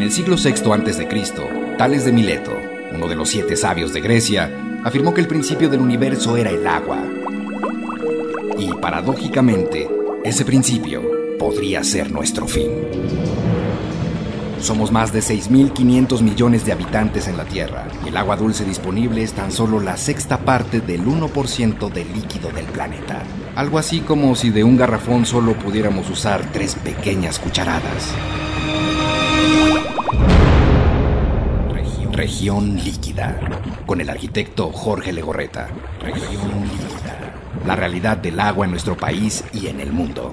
el siglo VI a.C., Tales de Mileto, uno de los 7 sabios de Grecia, afirmó que el principio del universo era el agua. Y paradójicamente, ese principio podría ser nuestro fin. Somos más de 6.500 millones de habitantes en la Tierra y el agua dulce disponible es tan solo la 1/6 parte del 1% del líquido del planeta. Algo así como si de un garrafón solo pudiéramos usar 3 pequeñas cucharadas. Región líquida, con el arquitecto Jorge Legorreta. Región líquida, la realidad del agua en nuestro país y en el mundo.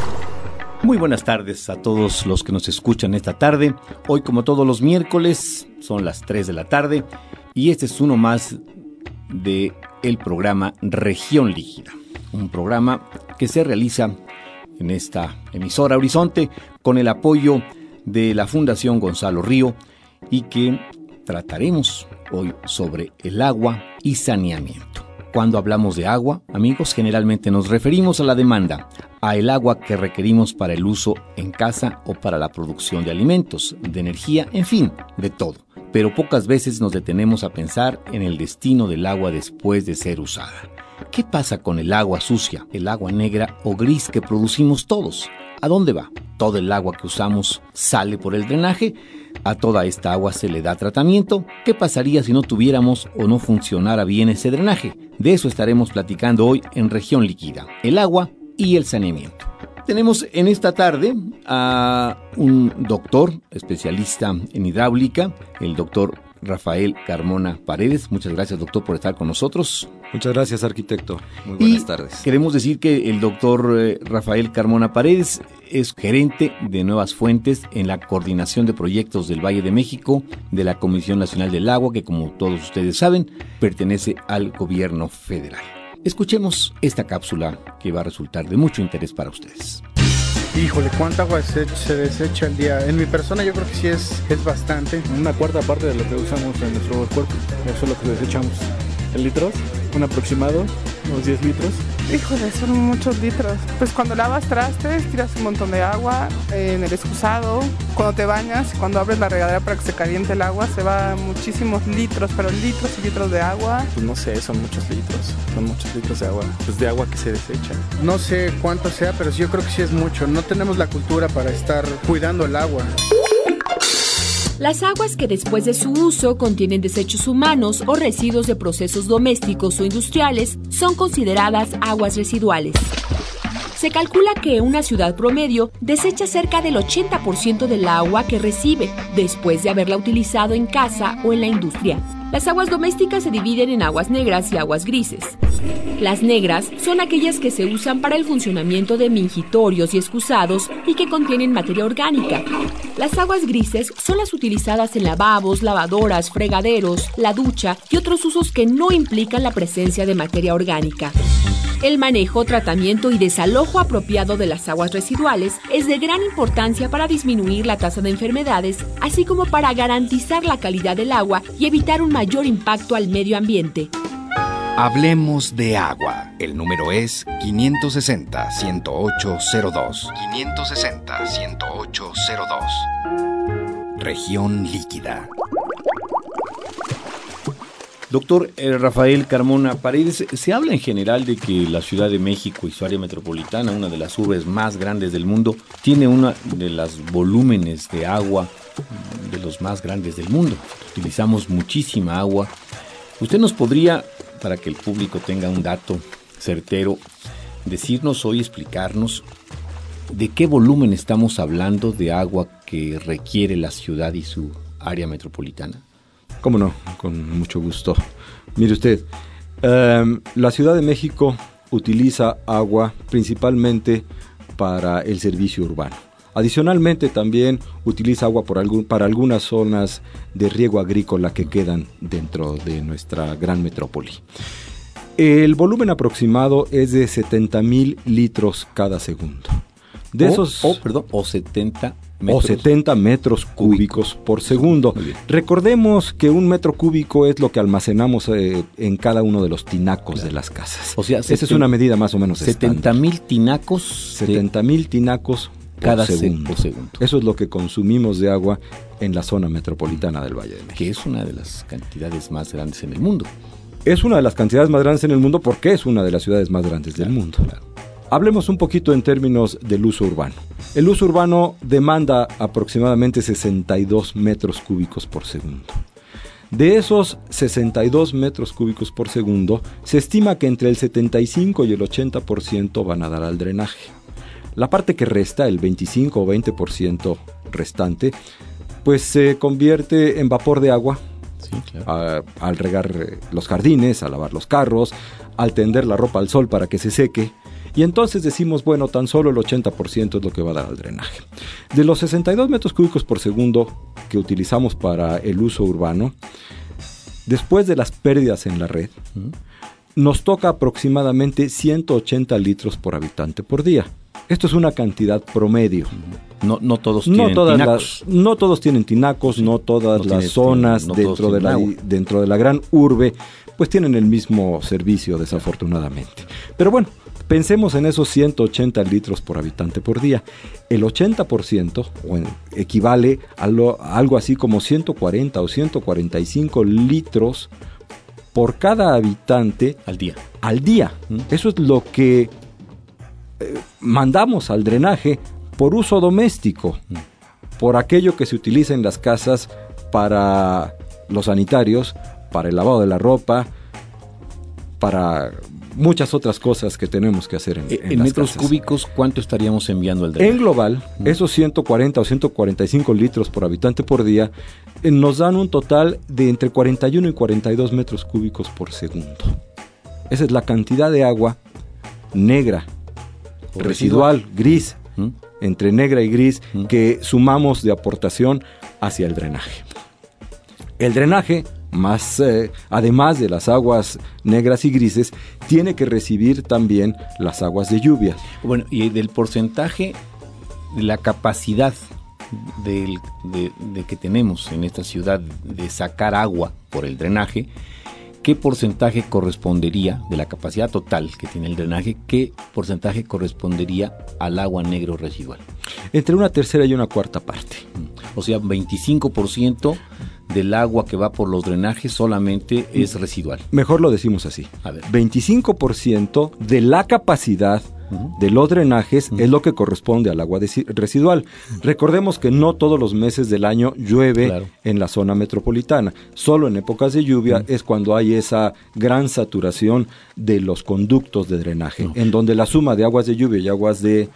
Muy buenas tardes a todos los que nos escuchan esta tarde. Hoy, como todos los miércoles, son las 3 de la tarde y este es uno más de el programa Región Líquida. Un programa que se realiza en esta emisora Horizonte con el apoyo de la Fundación Gonzalo Río y que trataremos hoy sobre el agua y saneamiento. Cuando hablamos de agua, amigos, generalmente nos referimos a la demanda, a el agua que requerimos para el uso en casa o para la producción de alimentos, de energía, en fin, de todo. Pero pocas veces nos detenemos a pensar en el destino del agua después de ser usada. ¿Qué pasa con el agua sucia, el agua negra o gris que producimos todos? ¿A dónde va? ¿Todo el agua que usamos sale por el drenaje? ¿A toda esta agua se le da tratamiento? ¿Qué pasaría si no tuviéramos o no funcionara bien ese drenaje? De eso estaremos platicando hoy en Región Líquida, el agua y el saneamiento. Tenemos en esta tarde a un doctor especialista en hidráulica, el doctor Rafael Carmona Paredes. Muchas gracias, doctor, por estar con nosotros. Muchas gracias, arquitecto. Muy buenas tardes. Queremos decir que el doctor Rafael Carmona Paredes es gerente de Nuevas Fuentes en la Coordinación de Proyectos del Valle de México de la Comisión Nacional del Agua, que como todos ustedes saben, pertenece al gobierno federal. Escuchemos esta cápsula que va a resultar de mucho interés para ustedes. Híjole, ¿cuánta agua se desecha al día? En mi persona yo creo que sí es bastante. Una cuarta parte de lo que usamos en nuestro cuerpo, eso es lo que desechamos. ¿En litros? Un aproximado, unos 10 litros. Híjole, son muchos litros. Pues cuando lavas trastes, tiras un montón de agua en el excusado. Cuando te bañas, cuando abres la regadera para que se caliente el agua, se va muchísimos litros, pero litros y litros de agua. Pues no sé, son muchos litros de agua. Pues de agua que se desecha. No sé cuánto sea, pero yo creo que sí es mucho. No tenemos la cultura para estar cuidando el agua. Las aguas que después de su uso contienen desechos humanos o residuos de procesos domésticos o industriales son consideradas aguas residuales. Se calcula que una ciudad promedio desecha cerca del 80% del agua que recibe después de haberla utilizado en casa o en la industria. Las aguas domésticas se dividen en aguas negras y aguas grises. Las negras son aquellas que se usan para el funcionamiento de mingitorios y excusados y que contienen materia orgánica. Las aguas grises son las utilizadas en lavabos, lavadoras, fregaderos, la ducha y otros usos que no implican la presencia de materia orgánica. El manejo, tratamiento y desalojo apropiado de las aguas residuales es de gran importancia para disminuir la tasa de enfermedades, así como para garantizar la calidad del agua y evitar un mayor impacto al medio ambiente. Hablemos de agua. El número es 560-10802. 560-10802. Región líquida. Doctor Rafael Carmona Paredes, se habla en general de que la Ciudad de México y su área metropolitana, una de las urbes más grandes del mundo, tiene uno de los volúmenes de agua de los más grandes del mundo. Utilizamos muchísima agua. ¿Usted nos podría, para que el público tenga un dato certero, decirnos hoy, explicarnos de qué volumen estamos hablando de agua que requiere la ciudad y su área metropolitana? ¿Cómo no? Con mucho gusto. Mire usted, la Ciudad de México utiliza agua principalmente para el servicio urbano. Adicionalmente también utiliza agua para algunas zonas de riego agrícola que quedan dentro de nuestra gran metrópoli. El volumen aproximado es de 70,000 litros cada segundo. De esos, 70 metros cúbicos por segundo. Recordemos que un metro cúbico es lo que almacenamos en cada uno de los tinacos de las casas. O sea, esa es una medida más o menos estándar. 70,000 tinacos. 70,000 tinacos Cada segundo. segundo. Eso es lo que consumimos de agua en la zona metropolitana del Valle de México. Que es una de las cantidades más grandes en el mundo. Es una de las cantidades más grandes en el mundo porque es una de las ciudades más grandes del mundo. Claro. Hablemos un poquito en términos del uso urbano. El uso urbano demanda aproximadamente 62 metros cúbicos por segundo. De esos 62 metros cúbicos por segundo, se estima que entre el 75 y el 80% van a dar al drenaje. La parte que resta, el 25 o 20% restante, pues se convierte en vapor de agua. Sí, claro. Al regar los jardines, al lavar los carros, al tender la ropa al sol para que se seque. Y entonces decimos, bueno, tan solo el 80% es lo que va a dar al drenaje. De los 62 metros cúbicos por segundo que utilizamos para el uso urbano, después de las pérdidas en la red, nos toca aproximadamente 180 litros por habitante por día. Esto es una cantidad promedio. No todos tienen tinacos. No todos tienen tinacos, no todas las zonas dentro de la gran urbe, pues tienen el mismo servicio, desafortunadamente. Pero bueno, pensemos en esos 180 litros por habitante por día. El 80% equivale a algo así como 140 o 145 litros por cada habitante al día. Eso es lo que mandamos al drenaje por uso doméstico, por aquello que se utiliza en las casas para los sanitarios, para el lavado de la ropa, para muchas otras cosas que tenemos que hacer en las metros casas. Cúbicos, ¿cuánto estaríamos enviando al drenaje? En global, esos 140 o 145 litros por habitante por día nos dan un total de entre 41 y 42 metros cúbicos por segundo. Esa es la cantidad de agua negra, residual, gris, entre negra y gris, que sumamos de aportación hacia el drenaje. El drenaje, además de las aguas negras y grises, tiene que recibir también las aguas de lluvia. Bueno, y del porcentaje, de la capacidad de que tenemos en esta ciudad de sacar agua por el drenaje, ¿qué porcentaje correspondería de la capacidad total que tiene el drenaje? ¿Qué porcentaje correspondería al agua negro residual? Entre una tercera y una cuarta parte. O sea, 25% del agua que va por los drenajes solamente es residual. Mejor lo decimos así. A ver. 25% de la capacidad de los drenajes es lo que corresponde al agua residual. Recordemos que no todos los meses del año llueve en la zona metropolitana. Solo en épocas de lluvia es cuando hay esa gran saturación de los conductos de drenaje, en donde la suma de aguas de lluvia y aguas de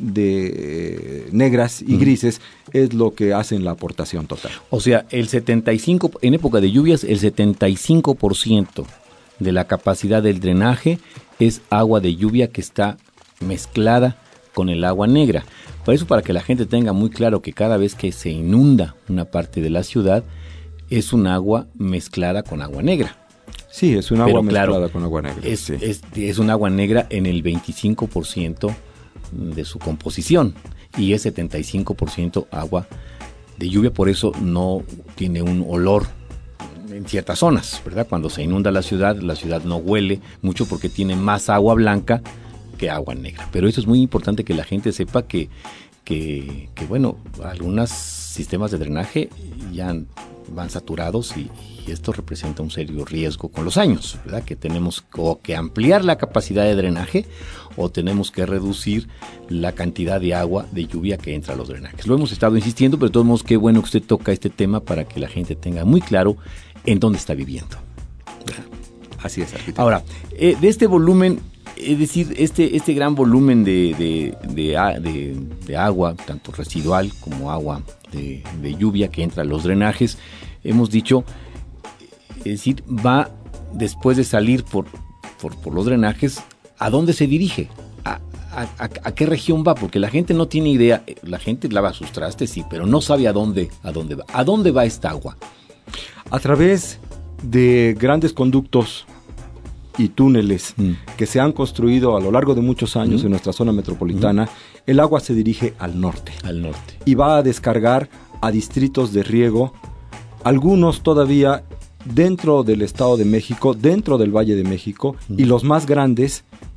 negras y grises es lo que hacen la aportación total. O sea, en época de lluvias, el 75% de la capacidad del drenaje es agua de lluvia que está mezclada con el agua negra. Por eso, para que la gente tenga muy claro que cada vez que se inunda una parte de la ciudad, es un agua mezclada con agua negra. Sí, es un agua mezclada con agua negra. Es un agua negra en el 25% de su composición y es 75% agua de lluvia, por eso no tiene un olor en ciertas zonas, ¿verdad? Cuando se inunda la ciudad no huele mucho porque tiene más agua blanca que agua negra. Pero eso es muy importante que la gente sepa que bueno, algunos sistemas de drenaje ya van saturados y esto representa un serio riesgo con los años, ¿verdad? Que tenemos que ampliar la capacidad de drenaje o tenemos que reducir la cantidad de agua de lluvia que entra a los drenajes. Lo hemos estado insistiendo, pero de todos modos, qué bueno que usted toca este tema para que la gente tenga muy claro en dónde está viviendo. Así es, arquitecto. Ahora, de este volumen, es decir, este gran volumen de agua, tanto residual como agua de lluvia que entra a los drenajes, hemos dicho, es decir, va después de salir por los drenajes, ¿a dónde se dirige? ¿A qué región va? Porque la gente no tiene idea, la gente lava sus trastes, sí, pero no sabe a dónde va. ¿A dónde va esta agua? A través de grandes conductos y túneles que se han construido a lo largo de muchos años en nuestra zona metropolitana, el agua se dirige al norte. Al norte. Y va a descargar a distritos de riego, algunos todavía dentro del Estado de México, dentro del Valle de México, y los más grandes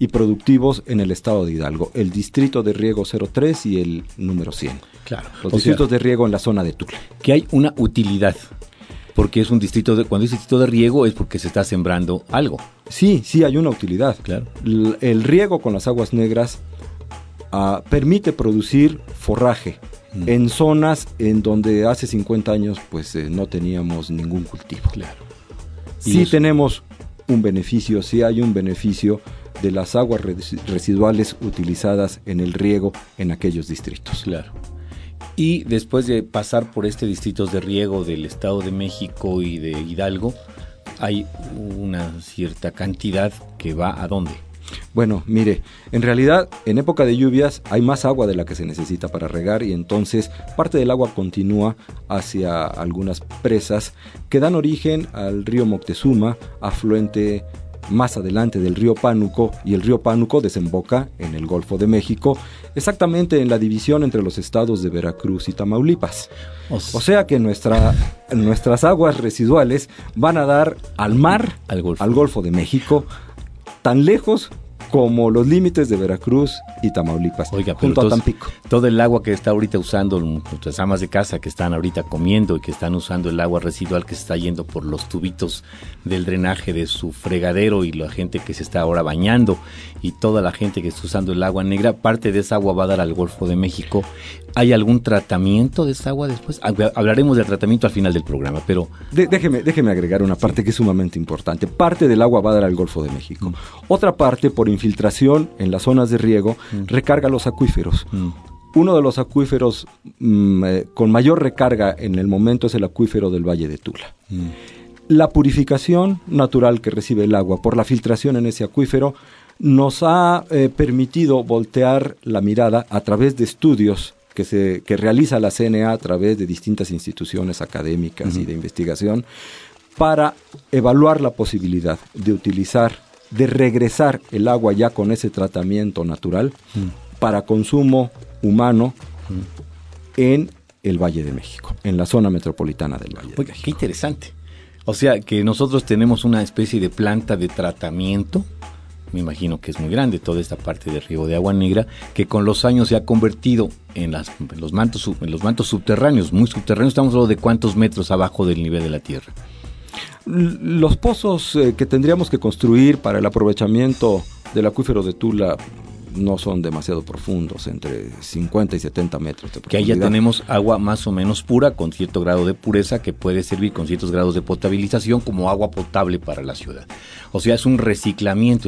y productivos en el estado de Hidalgo, el distrito de riego 03 y el número 100. Claro. Los distritos de riego en la zona de Tula. Que hay una utilidad, porque es un distrito cuando es distrito de riego es porque se está sembrando algo. Sí, hay una utilidad. Claro. El riego con las aguas negras permite producir forraje en zonas en donde hace 50 años pues no teníamos ningún cultivo. Claro. Sí tenemos un beneficio, sí hay un beneficio de las aguas residuales utilizadas en el riego en aquellos distritos. Claro. Y después de pasar por distritos de riego del Estado de México y de Hidalgo, hay una cierta cantidad que va ¿a dónde? Bueno, mire, en realidad en época de lluvias hay más agua de la que se necesita para regar y entonces parte del agua continúa hacia algunas presas que dan origen al río Moctezuma, afluente más adelante del río Pánuco, y el río Pánuco desemboca en el Golfo de México, exactamente en la división entre los estados de Veracruz y Tamaulipas. O sea que nuestras aguas residuales van a dar al mar, al Golfo de México, tan lejos como los límites de Veracruz y Tamaulipas, junto a Tampico. Todo el agua que está ahorita usando nuestras amas de casa que están ahorita comiendo y que están usando el agua residual que se está yendo por los tubitos del drenaje de su fregadero, y la gente que se está ahora bañando y toda la gente que está usando el agua negra, parte de esa agua va a dar al Golfo de México. ¿Hay algún tratamiento de esa agua después? Hablaremos del tratamiento al final del programa, pero... Déjeme agregar una parte que es sumamente importante. Parte del agua va a dar al Golfo de México. Otra parte, por infiltración en las zonas de riego, recarga los acuíferos. Uno de los acuíferos con mayor recarga en el momento es el acuífero del Valle de Tula. La purificación natural que recibe el agua por la filtración en ese acuífero nos ha permitido voltear la mirada a través de estudios que realiza la CNA a través de distintas instituciones académicas y de investigación, para evaluar la posibilidad de regresar el agua ya con ese tratamiento natural para consumo humano en el Valle de México, en la zona metropolitana del Valle de México. Qué interesante. O sea, que nosotros tenemos una especie de planta de tratamiento, me imagino que es muy grande toda esta parte de riego de agua negra, que con los años se ha convertido en los mantos subterráneos, muy subterráneos. Estamos hablando de cuántos metros abajo del nivel de la tierra. Los pozos que tendríamos que construir para el aprovechamiento del acuífero de Tula no son demasiado profundos, entre 50 y 70 metros de profundidad. Que ahí ya tenemos agua más o menos pura, con cierto grado de pureza, que puede servir con ciertos grados de potabilización como agua potable para la ciudad. O sea, es un reciclamiento.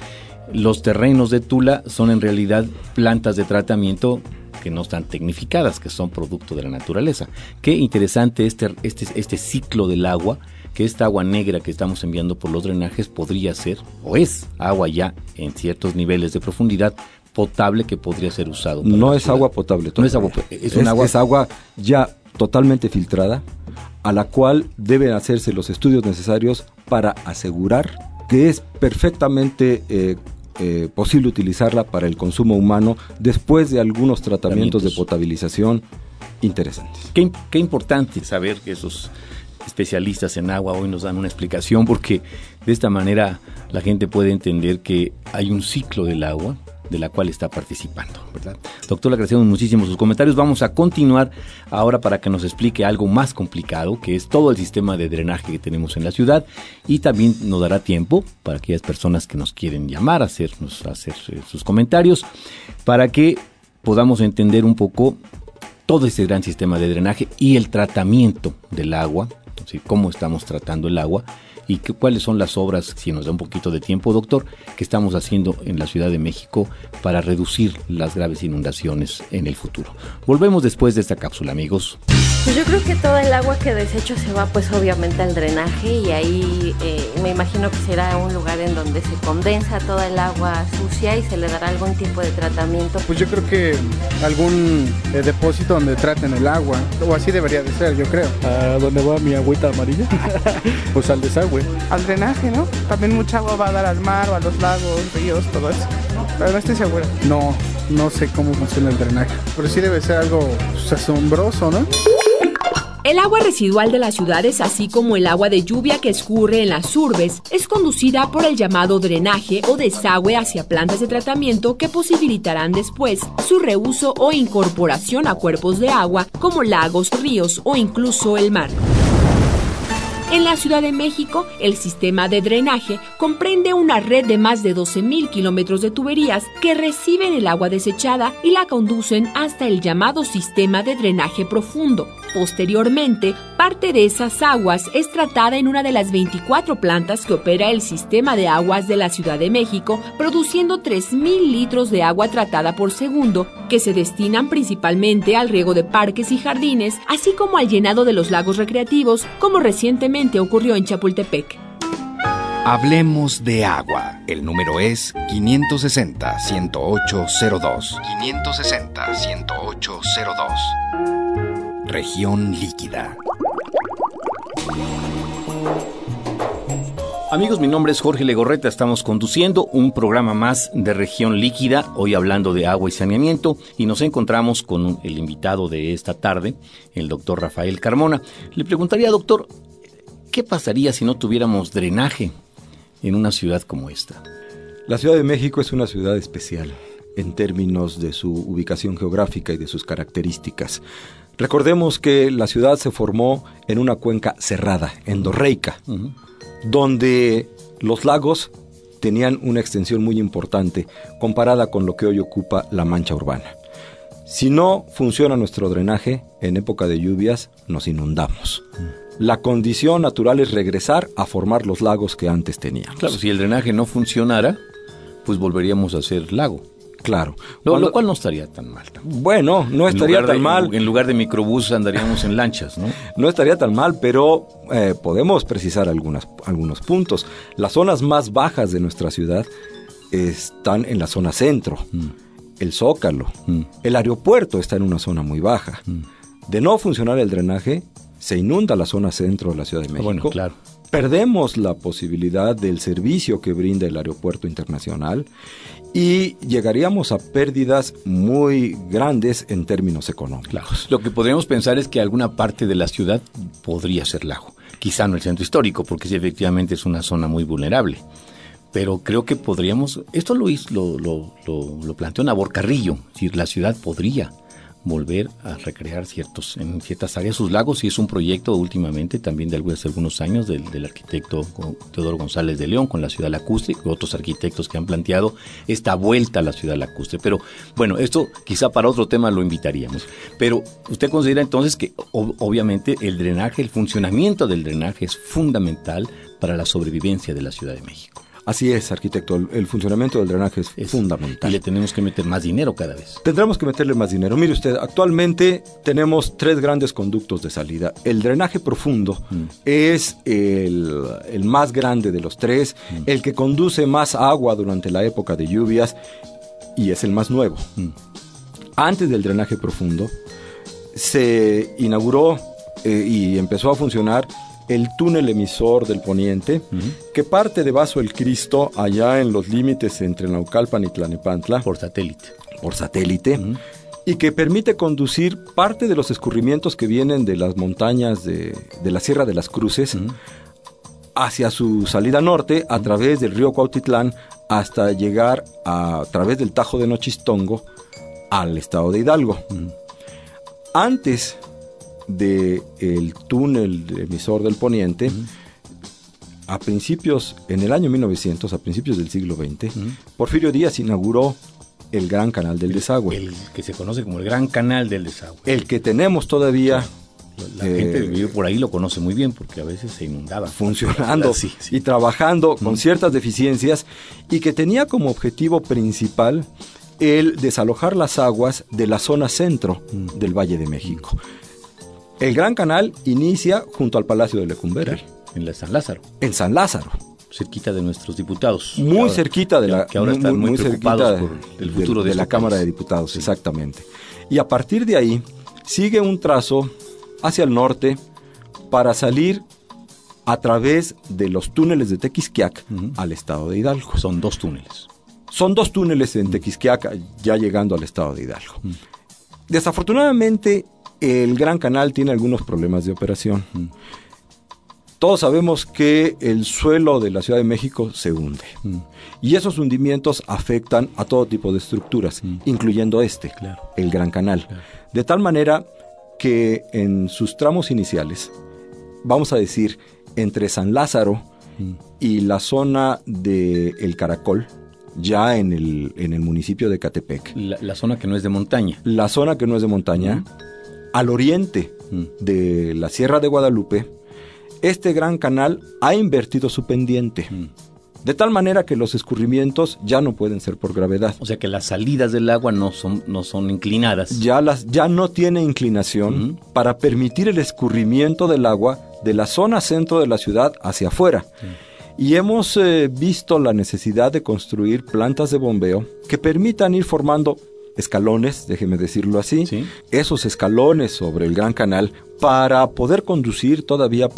Los terrenos de Tula son en realidad plantas de tratamiento que no están tecnificadas, que son producto de la naturaleza. Qué interesante este ciclo del agua, que esta agua negra que estamos enviando por los drenajes podría ser, o es agua ya en ciertos niveles de profundidad, potable, que podría ser usado. No es agua potable. No es agua, es agua ya totalmente filtrada, a la cual deben hacerse los estudios necesarios para asegurar que es perfectamente posible utilizarla para el consumo humano después de algunos tratamientos de potabilización interesantes. Qué importante saber que esos especialistas en agua hoy nos dan una explicación, porque de esta manera la gente puede entender que hay un ciclo del agua de la cual está participando, ¿verdad? Doctor, le agradecemos muchísimo sus comentarios. Vamos a continuar ahora para que nos explique algo más complicado, que es todo el sistema de drenaje que tenemos en la ciudad, y también nos dará tiempo para aquellas personas que nos quieren llamar, hacer sus comentarios, para que podamos entender un poco todo ese gran sistema de drenaje y el tratamiento del agua, ¿sí? Cómo estamos tratando el agua y cuáles son las obras, si nos da un poquito de tiempo, doctor, que estamos haciendo en la Ciudad de México para reducir las graves inundaciones en el futuro. Volvemos después de esta cápsula, amigos. Pues yo creo que todo el agua que desecho se va pues obviamente al drenaje, y ahí me imagino que será un lugar en donde se condensa toda el agua sucia y se le dará algún tipo de tratamiento. Pues yo creo que algún depósito donde traten el agua, o así debería de ser, yo creo. ¿A dónde va mi agüita amarilla? Pues al desagüe. Al drenaje, ¿no? También mucha agua va a dar al mar o a los lagos, ríos, todo eso. Pero no estoy segura. No sé cómo funciona el drenaje, pero sí debe ser algo asombroso, ¿no? El agua residual de las ciudades, así como el agua de lluvia que escurre en las urbes, es conducida por el llamado drenaje o desagüe hacia plantas de tratamiento que posibilitarán después su reuso o incorporación a cuerpos de agua como lagos, ríos o incluso el mar. En la Ciudad de México, el sistema de drenaje comprende una red de más de 12,000 kilómetros de tuberías que reciben el agua desechada y la conducen hasta el llamado sistema de drenaje profundo. Posteriormente, parte de esas aguas es tratada en una de las 24 plantas que opera el sistema de aguas de la Ciudad de México, produciendo 3,000 litros de agua tratada por segundo, que se destinan principalmente al riego de parques y jardines, así como al llenado de los lagos recreativos, como recientemente ocurrió en Chapultepec. Hablemos de agua. El número es 560-10802. 560-10802. Región líquida. Amigos, mi nombre es Jorge Legorreta, estamos conduciendo un programa más de Región Líquida, hoy hablando de agua y saneamiento, y nos encontramos con el invitado de esta tarde, el doctor Rafael Carmona. Le preguntaría, doctor, ¿qué pasaría si no tuviéramos drenaje en una ciudad como esta? La Ciudad de México es una ciudad especial en términos de su ubicación geográfica y de sus características. Recordemos que la ciudad se formó en una cuenca cerrada, endorreica, donde los lagos tenían una extensión muy importante comparada con lo que hoy ocupa la mancha urbana. Si no funciona nuestro drenaje, en época de lluvias nos inundamos. La condición natural es regresar a formar los lagos que antes teníamos. Claro, si el drenaje no funcionara, pues volveríamos a ser lago. Claro. Lo cual no estaría tan mal. Bueno, no estaría tan mal. En lugar de microbús andaríamos en lanchas, ¿no? No estaría tan mal, pero podemos precisar algunos puntos. Las zonas más bajas de nuestra ciudad están en la zona centro. El Zócalo. El aeropuerto está en una zona muy baja. De no funcionar el drenaje, se inunda la zona centro de la Ciudad de México. Bueno, claro. Perdemos la posibilidad del servicio que brinda el aeropuerto internacional y llegaríamos a pérdidas muy grandes en términos económicos. Claro. Lo que podríamos pensar es que alguna parte de la ciudad podría ser lago. Quizá no el centro histórico, porque sí, efectivamente es una zona muy vulnerable. Pero creo que podríamos... Esto lo planteó Nabor Carrillo. Es decir, la ciudad podría volver a recrear en ciertas áreas sus lagos, y es un proyecto últimamente también de hace algunos años del arquitecto Teodoro González de León con la ciudad lacustre y otros arquitectos que han planteado esta vuelta a la ciudad lacustre. Pero bueno, esto quizá para otro tema lo invitaríamos. Pero usted considera entonces que obviamente el drenaje, el funcionamiento del drenaje es fundamental para la sobrevivencia de la Ciudad de México. Así es, arquitecto, el funcionamiento del drenaje es fundamental. Y le tenemos que meter más dinero cada vez. Tendremos que meterle más dinero. Mire usted, actualmente tenemos 3 grandes conductos de salida. El drenaje profundo es el más grande de los 3, el que conduce más agua durante la época de lluvias y es el más nuevo. Antes del drenaje profundo se inauguró y empezó a funcionar el túnel emisor del Poniente, que parte de Vaso el Cristo, allá en los límites entre Naucalpan y Tlalnepantla. Por satélite. Y que permite conducir parte de los escurrimientos que vienen de las montañas de la Sierra de las Cruces hacia su salida norte, a través del río Cuautitlán, hasta llegar a través del Tajo de Nochistongo al estado de Hidalgo. Antes del túnel emisor del Poniente, en el año 1900, a principios del siglo XX, Porfirio Díaz inauguró el Gran Canal del Desagüe. El que se conoce como el Gran Canal del Desagüe. El que tenemos todavía. La gente que vive por ahí lo conoce muy bien porque a veces se inundaba. Funcionando y trabajando con ciertas deficiencias, y que tenía como objetivo principal el desalojar las aguas de la zona centro del Valle de México. El Gran Canal inicia junto al Palacio de Lecumberri. En San Lázaro. En San Lázaro. Cerquita de nuestros diputados. Muy cerquita de la... Que ahora están muy preocupados por el futuro de la Cámara de Diputados, sí. Exactamente. Y a partir de ahí sigue un trazo hacia el norte para salir a través de los túneles de Tequisquiac al estado de Hidalgo. Son 2 túneles. Son 2 túneles en Tequisquiac ya llegando al estado de Hidalgo. Desafortunadamente, el Gran Canal tiene algunos problemas de operación. Todos sabemos que el suelo de la Ciudad de México se hunde. Y esos hundimientos afectan a todo tipo de estructuras, incluyendo el Gran Canal. Claro. De tal manera que en sus tramos iniciales, vamos a decir, entre San Lázaro y la zona de El Caracol, ya en el municipio de Ecatepec. La zona que no es de montaña. La zona que no es de montaña, al oriente de la Sierra de Guadalupe, este Gran Canal ha invertido su pendiente. De tal manera que los escurrimientos ya no pueden ser por gravedad. O sea que las salidas del agua no son inclinadas. Ya no tiene inclinación para permitir el escurrimiento del agua de la zona centro de la ciudad hacia afuera. Y hemos visto la necesidad de construir plantas de bombeo que permitan ir formando escalones, déjeme decirlo así, esos escalones sobre el Gran Canal para poder conducir todavía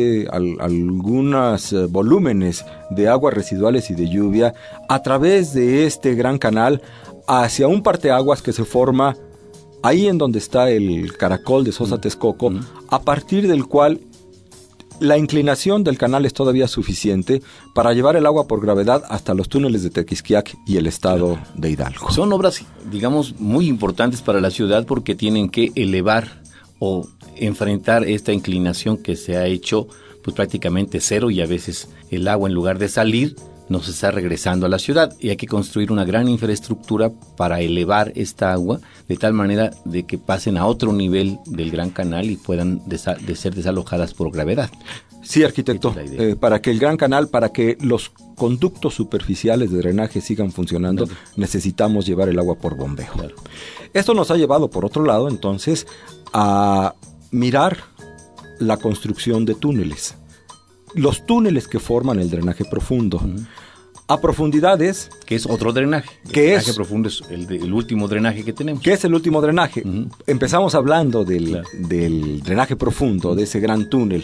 algunos volúmenes de aguas residuales y de lluvia a través de este Gran Canal hacia un parteaguas que se forma ahí en donde está el Caracol de Sosa Texcoco, a partir del cual la inclinación del canal es todavía suficiente para llevar el agua por gravedad hasta los túneles de Tequisquiac y el estado de Hidalgo. Son obras, digamos, muy importantes para la ciudad porque tienen que elevar o enfrentar esta inclinación que se ha hecho pues prácticamente cero, y a veces el agua, en lugar de salir, nos está regresando a la ciudad, y hay que construir una gran infraestructura para elevar esta agua de tal manera de que pasen a otro nivel del Gran Canal y puedan de ser desalojadas por gravedad. Sí, arquitecto, para que el Gran Canal, para que los conductos superficiales de drenaje sigan funcionando, necesitamos llevar el agua por bombeo. Claro. Esto nos ha llevado, por otro lado, entonces, a mirar la construcción de túneles. Los túneles que forman el drenaje profundo. A profundidades... Que es otro drenaje. El drenaje profundo es el último drenaje que tenemos. ¿Qué es el último drenaje? Empezamos hablando del drenaje profundo, de ese gran túnel.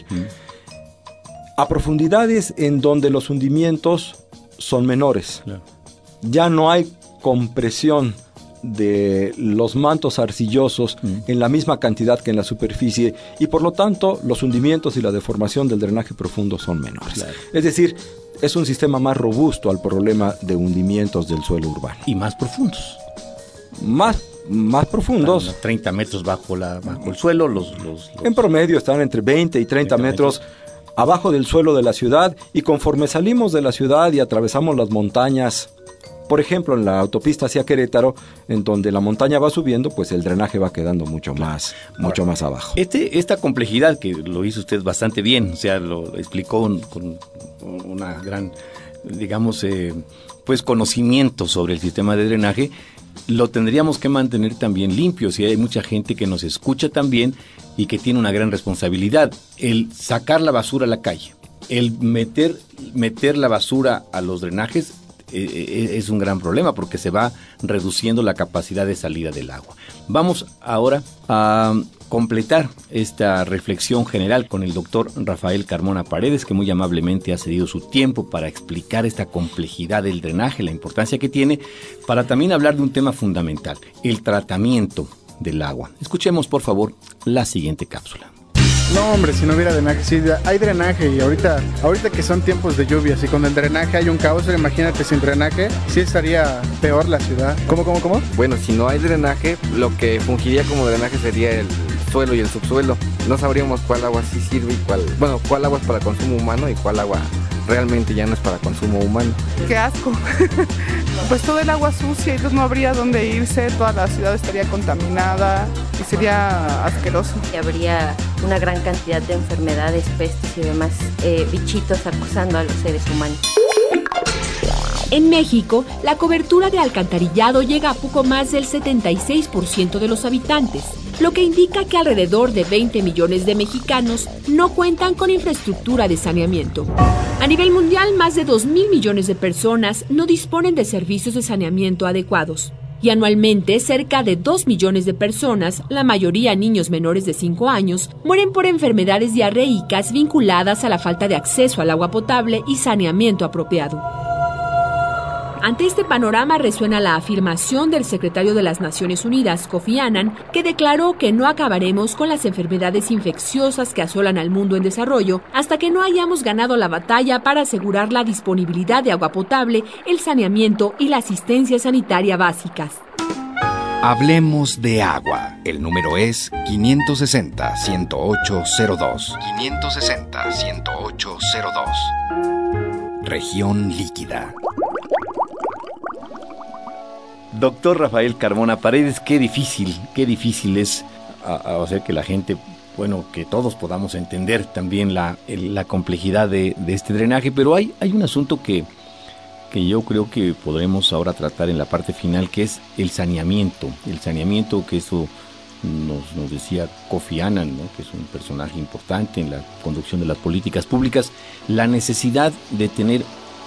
A profundidades en donde los hundimientos son menores. Ya no hay compresión de los mantos arcillosos en la misma cantidad que en la superficie, y por lo tanto los hundimientos y la deformación del drenaje profundo son menores. Es decir, es un sistema más robusto al problema de hundimientos del suelo urbano. Y más profundos. Más profundos. 30 metros bajo el suelo. En promedio están entre 20 y 30 metros abajo del suelo de la ciudad, y conforme salimos de la ciudad y atravesamos las montañas, por ejemplo, en la autopista hacia Querétaro, en donde la montaña va subiendo, pues el drenaje va quedando mucho más abajo. Esta complejidad, que lo hizo usted bastante bien, o sea, lo explicó con una gran, digamos, pues conocimiento sobre el sistema de drenaje, lo tendríamos que mantener también limpio. Si hay mucha gente que nos escucha también y que tiene una gran responsabilidad, el sacar la basura a la calle, el meter la basura a los drenajes, es un gran problema porque se va reduciendo la capacidad de salida del agua. Vamos ahora a completar esta reflexión general con el doctor Rafael Carmona Paredes, que muy amablemente ha cedido su tiempo para explicar esta complejidad del drenaje, la importancia que tiene, para también hablar de un tema fundamental, el tratamiento del agua. Escuchemos, por favor, la siguiente cápsula. No, hombre, si no hubiera drenaje, sí, hay drenaje, y ahorita que son tiempos de lluvias y con el drenaje hay un caos, imagínate sin drenaje, sí estaría peor la ciudad. ¿Cómo? Bueno, si no hay drenaje, lo que fungiría como drenaje sería el suelo y el subsuelo. No sabríamos cuál agua sí sirve y cuál agua es para consumo humano y cuál agua realmente ya no es para consumo humano. ¡Qué asco! Pues todo el agua sucia, entonces no habría dónde irse, toda la ciudad estaría contaminada y sería asqueroso. Y habría una gran cantidad de enfermedades, pestes y demás bichitos acosando a los seres humanos. En México, la cobertura de alcantarillado llega a poco más del 76% de los habitantes, lo que indica que alrededor de 20 millones de mexicanos no cuentan con infraestructura de saneamiento. A nivel mundial, más de 2.000 millones de personas no disponen de servicios de saneamiento adecuados. Y anualmente, cerca de 2 millones de personas, la mayoría niños menores de 5 años, mueren por enfermedades diarreicas vinculadas a la falta de acceso al agua potable y saneamiento apropiado. Ante este panorama resuena la afirmación del secretario de las Naciones Unidas, Kofi Annan, que declaró que no acabaremos con las enfermedades infecciosas que asolan al mundo en desarrollo hasta que no hayamos ganado la batalla para asegurar la disponibilidad de agua potable, el saneamiento y la asistencia sanitaria básicas. Hablemos de agua. El número es 560-10802. 560-10802. Región líquida. Doctor Rafael Carmona Paredes, qué difícil es hacer que la gente, que todos podamos entender también la complejidad de este drenaje, pero hay un asunto que yo creo que podremos ahora tratar en la parte final, que es el saneamiento, que eso nos decía Kofi Annan, ¿no? Que es un personaje importante en la conducción de las políticas públicas, la necesidad de tener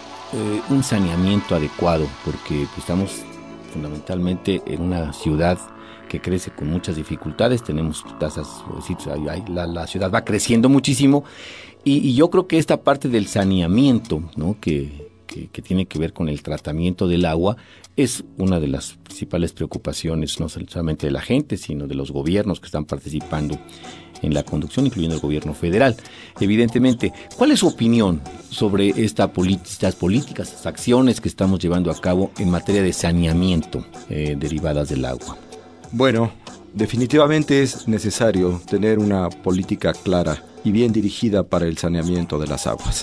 un saneamiento adecuado, porque estamos fundamentalmente en una ciudad que crece con muchas dificultades, tenemos tasas, la ciudad va creciendo muchísimo, y yo creo que esta parte del saneamiento, ¿no? que tiene que ver con el tratamiento del agua, es una de las principales preocupaciones, no solamente de la gente, sino de los gobiernos que están participando en la conducción, incluyendo el gobierno federal. Evidentemente, ¿cuál es su opinión sobre estas políticas, estas acciones que estamos llevando a cabo en materia de saneamiento derivadas del agua? Bueno, definitivamente es necesario tener una política clara y bien dirigida para el saneamiento de las aguas.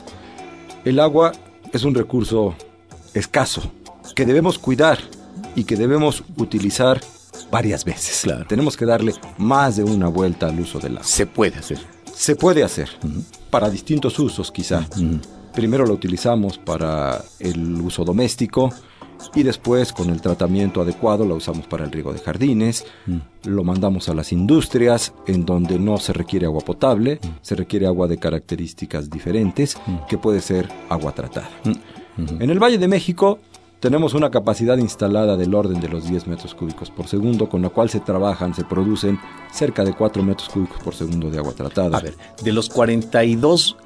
El agua es un recurso escaso que debemos cuidar y que debemos utilizar varias veces. Claro. Tenemos que darle más de una vuelta al uso del agua. Se puede hacer. Se puede hacer, para distintos usos quizá. Primero lo utilizamos para el uso doméstico y después, con el tratamiento adecuado, lo usamos para el riego de jardines. Lo mandamos a las industrias, en donde no se requiere agua potable, se requiere agua de características diferentes, que puede ser agua tratada. En el Valle de México tenemos una capacidad instalada del orden de los 10 metros cúbicos por segundo, con la cual se producen cerca de 4 metros cúbicos por segundo de agua tratada. A ver, de los 42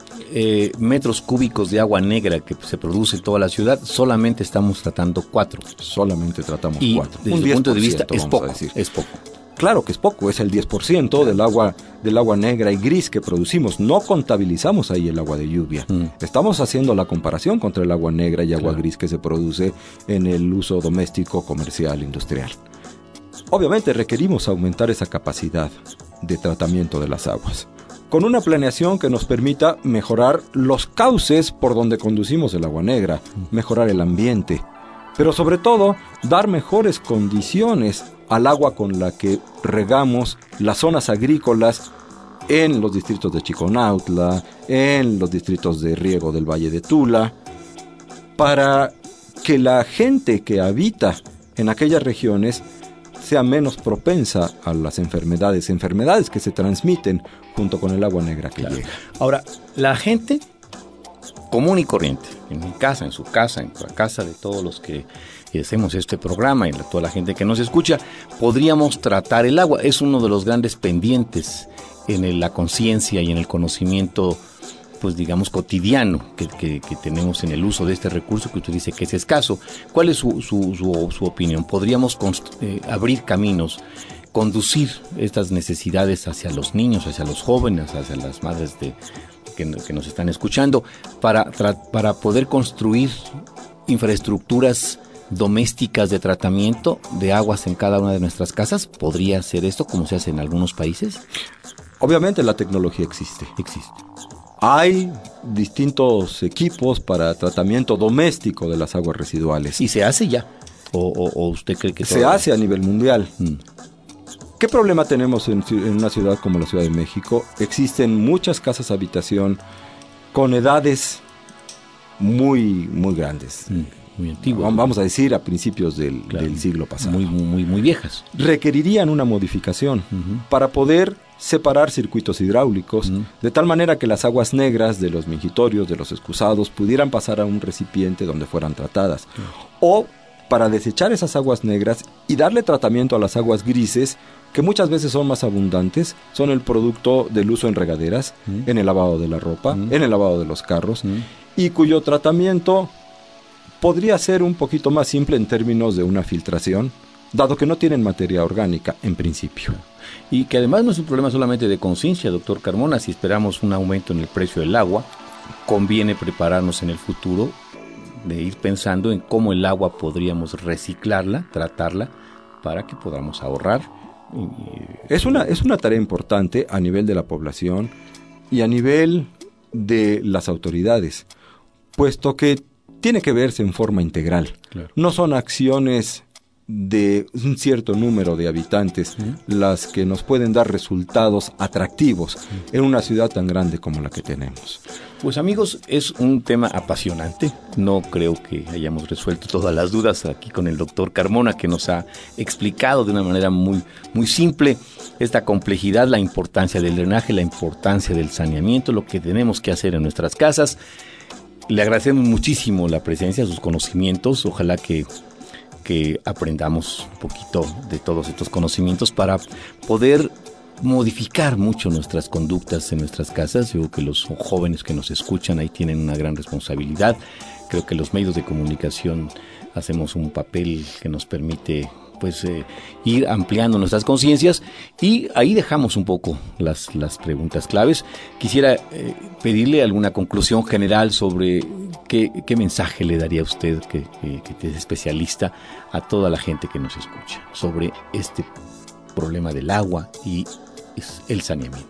metros cúbicos de agua negra que se produce en toda la ciudad, solamente estamos tratando 4. Solamente tratamos 4. Y desde su punto de vista es poco. Claro que es poco, es el 10% del agua negra y gris que producimos. No contabilizamos ahí el agua de lluvia. Estamos haciendo la comparación contra el agua negra y agua gris que se produce en el uso doméstico, comercial, industrial. Obviamente requerimos aumentar esa capacidad de tratamiento de las aguas, con una planeación que nos permita mejorar los cauces por donde conducimos el agua negra, mejorar el ambiente, pero sobre todo dar mejores condiciones al agua con la que regamos las zonas agrícolas en los distritos de Chiconautla, en los distritos de riego del Valle de Tula, para que la gente que habita en aquellas regiones sea menos propensa a las enfermedades que se transmiten junto con el agua negra que llega. Ahora, la gente común y corriente, en mi casa, en su casa, en la casa de todos los que hacemos este programa y toda la gente que nos escucha, podríamos tratar el agua. Es uno de los grandes pendientes en la conciencia y en el conocimiento, pues digamos, cotidiano que tenemos en el uso de este recurso que usted dice que es escaso. ¿Cuál es su opinión? ¿Podríamos abrir caminos, conducir estas necesidades hacia los niños, hacia los jóvenes, hacia las madres que nos están escuchando, para poder construir infraestructuras domésticas de tratamiento de aguas en cada una de nuestras casas? ¿Podría ser esto como se hace en algunos países? Obviamente la tecnología existe. Hay distintos equipos para tratamiento doméstico de las aguas residuales. ¿Y se hace ya? ¿O usted cree que se hace a nivel mundial? ¿Qué problema tenemos en una ciudad como la Ciudad de México? Existen muchas casas habitación con edades muy grandes. Muy antiguas. Vamos a decir a principios del siglo pasado. Muy viejas. Requerirían una modificación para poder separar circuitos hidráulicos, de tal manera que las aguas negras de los mingitorios, de los excusados, pudieran pasar a un recipiente donde fueran tratadas. O para desechar esas aguas negras y darle tratamiento a las aguas grises, que muchas veces son más abundantes, son el producto del uso en regaderas, en el lavado de la ropa, en el lavado de los carros, y cuyo tratamiento podría ser un poquito más simple en términos de una filtración, dado que no tienen materia orgánica en principio. Y que además no es un problema solamente de conciencia, doctor Carmona. Si esperamos un aumento en el precio del agua, conviene prepararnos en el futuro de ir pensando en cómo el agua podríamos reciclarla, tratarla, para que podamos ahorrar. Es una tarea importante a nivel de la población y a nivel de las autoridades, puesto que tiene que verse en forma integral. Claro. No son acciones de un cierto número de habitantes las que nos pueden dar resultados atractivos en una ciudad tan grande como la que tenemos. Pues amigos, es un tema apasionante. No creo que hayamos resuelto todas las dudas aquí con el doctor Carmona, que nos ha explicado de una manera muy, muy simple esta complejidad, la importancia del drenaje, la importancia del saneamiento, lo que tenemos que hacer en nuestras casas. Le agradecemos muchísimo la presencia, sus conocimientos. Ojalá que aprendamos un poquito de todos estos conocimientos para poder modificar mucho nuestras conductas en nuestras casas. Yo creo que los jóvenes que nos escuchan ahí tienen una gran responsabilidad. Creo que los medios de comunicación hacemos un papel que nos permite ir ampliando nuestras conciencias, y ahí dejamos un poco las preguntas claves. Quisiera pedirle alguna conclusión general sobre qué mensaje le daría usted, que es especialista, a toda la gente que nos escucha sobre este problema del agua y el saneamiento.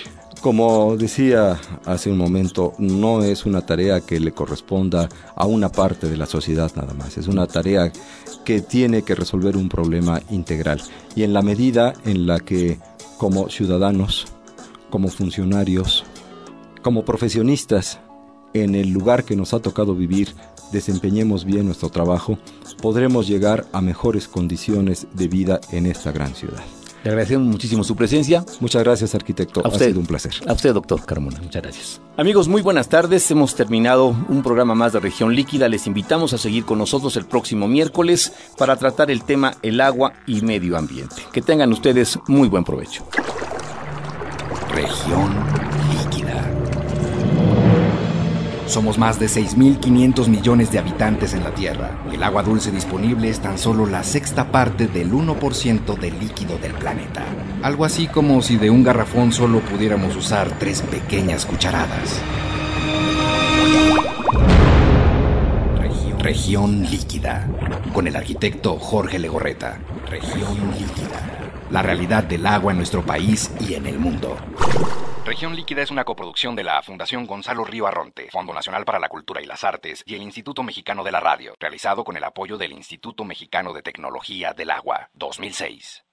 Como decía hace un momento, no es una tarea que le corresponda a una parte de la sociedad nada más. Es una tarea que tiene que resolver un problema integral. Y en la medida en la que, como ciudadanos, como funcionarios, como profesionistas, en el lugar que nos ha tocado vivir, desempeñemos bien nuestro trabajo, podremos llegar a mejores condiciones de vida en esta gran ciudad. Le agradecemos muchísimo su presencia. Muchas gracias, arquitecto. Ha sido un placer. A usted, doctor Carmona. Muchas gracias. Amigos, muy buenas tardes. Hemos terminado un programa más de Región Líquida. Les invitamos a seguir con nosotros el próximo miércoles para tratar el tema el agua y medio ambiente. Que tengan ustedes muy buen provecho. Región Líquida. Somos más de 6.500 millones de habitantes en la Tierra. El agua dulce disponible es tan solo la sexta parte del 1% del líquido del planeta. Algo así como si de un garrafón solo pudiéramos usar 3 pequeñas cucharadas. Región Líquida. Con el arquitecto Jorge Legorreta. Región Líquida. La realidad del agua en nuestro país y en el mundo. Región Líquida es una coproducción de la Fundación Gonzalo Río Arronte, Fondo Nacional para la Cultura y las Artes y el Instituto Mexicano de la Radio, realizado con el apoyo del Instituto Mexicano de Tecnología del Agua, 2006.